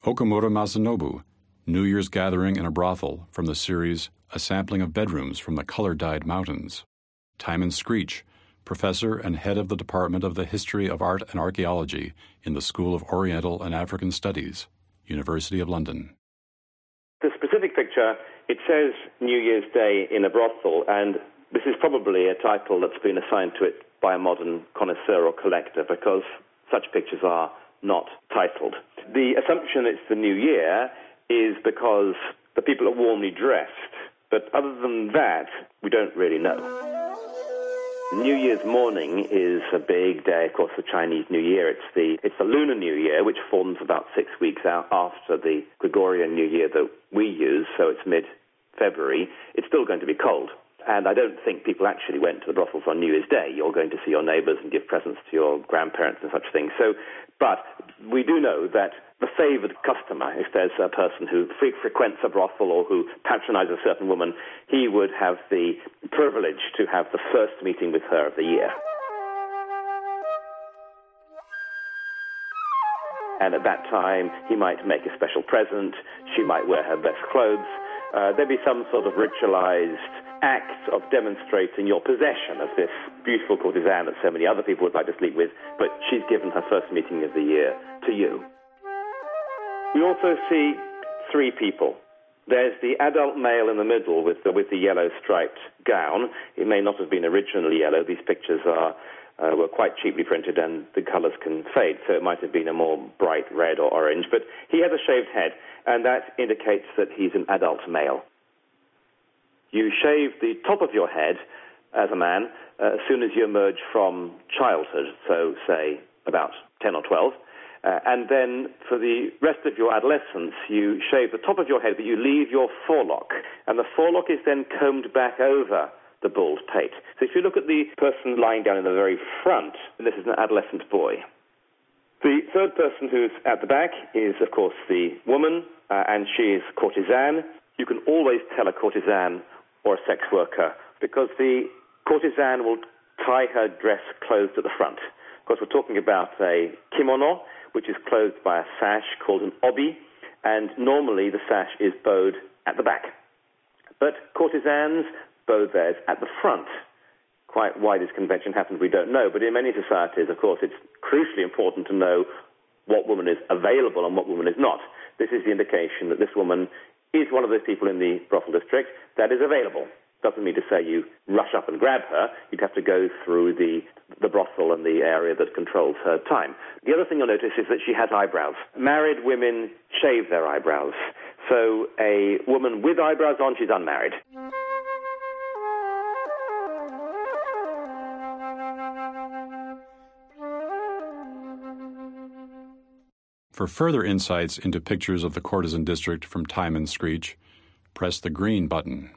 Okamura Masanobu, New Year's Gathering in a Brothel from the series A Sampling of Bedrooms from the Color-Dyed Mountains. Timon Screech, Professor and Head of the Department of the History of Art and Archaeology in the School of Oriental and African Studies, University of London. The specific picture, it says New Year's Day in a brothel, and this is probably a title that's been assigned to it by a modern connoisseur or collector because such pictures are not titled. The assumption it's the New Year is because the people are warmly dressed, but other than that, we don't really know. New Year's morning is a big day, of course, the Chinese New Year. It's the Lunar New Year, which forms about 6 weeks out after the Gregorian New Year that we use, so it's mid-February. It's still going to be cold. And I don't think people actually went to the brothels on New Year's Day. You're going to see your neighbors and give presents to your grandparents and such things. But we do know that the favored customer, if there's a person who frequents a brothel or who patronizes a certain woman, he would have the privilege to have the first meeting with her of the year. And at that time, he might make a special present. She might wear her best clothes. There'd be some sort of ritualized act of demonstrating your possession of this beautiful courtesan that so many other people would like to sleep with, but she's given her first meeting of the year to you. We also see three people. There's the adult male in the middle with the yellow striped gown. It may not have been originally yellow. These pictures were quite cheaply printed and the colors can fade, so it might have been a more bright red or orange. But he has a shaved head, and that indicates that he's an adult male. You shave the top of your head as a man as soon as you emerge from childhood, so say about 10 or 12. And then for the rest of your adolescence, you shave the top of your head, but you leave your forelock. And the forelock is then combed back over the bald pate. So if you look at the person lying down in the very front, this is an adolescent boy. The third person who's at the back is, of course, the woman, and she is courtesan. You can always tell a courtesan or a sex worker because the courtesan will tie her dress closed at the front. Of course, we're talking about a kimono, which is closed by a sash called an obi, and normally the sash is bowed at the back. But courtesans bow theirs at the front. Quite why this convention happens, we don't know, but in many societies, of course, it's crucially important to know what woman is available and what woman is not. This is the indication that this woman is one of those people in the brothel district that is available. Doesn't mean to say you rush up and grab her. You'd have to go through the brothel and the area that controls her time. The other thing you'll notice is that she has eyebrows. Married women shave their eyebrows. So a woman with eyebrows on, she's unmarried. For further insights into pictures of the courtesan district from Timon Screech, press the green button.